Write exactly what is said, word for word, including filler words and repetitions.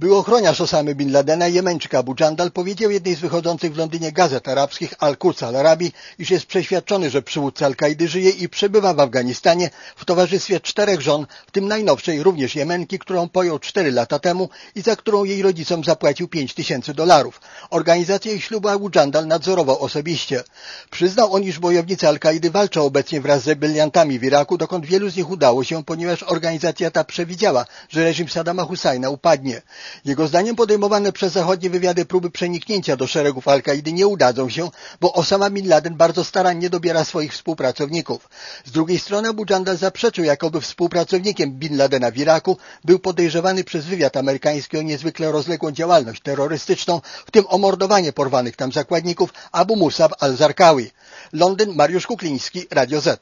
Był ochroniarz Osamy Bin Ladena, Jemeńczyk Abu Jandal, powiedział jednej z wychodzących w Londynie gazet arabskich Al-Quds Al-Arabi, iż jest przeświadczony, że przywódca Al-Kaidy żyje i przebywa w Afganistanie w towarzystwie czterech żon, w tym najnowszej, również Jemenki, którą pojął cztery lata temu i za którą jej rodzicom zapłacił pięć tysięcy dolarów. Organizację ich ślubu Abu Jandal nadzorował osobiście. Przyznał on, iż bojownicy Al-Kaidy walczą obecnie wraz z rebeliantami w Iraku, dokąd wielu z nich udało się, ponieważ organizacja ta przewidziała, że reżim Saddama Husajna upadnie. Jego zdaniem podejmowane przez zachodnie wywiady próby przeniknięcia do szeregów Al-Kaidy nie udadzą się, bo Osama Bin Laden bardzo starannie dobiera swoich współpracowników. Z drugiej strony Abu Jandal zaprzeczył, jakoby współpracownikiem Bin Ladena w Iraku był podejrzewany przez wywiad amerykański o niezwykle rozległą działalność terrorystyczną, w tym o mordowanie porwanych tam zakładników Abu Musab al-Zarqawi. Londyn, Mariusz Kukliński, Radio Z.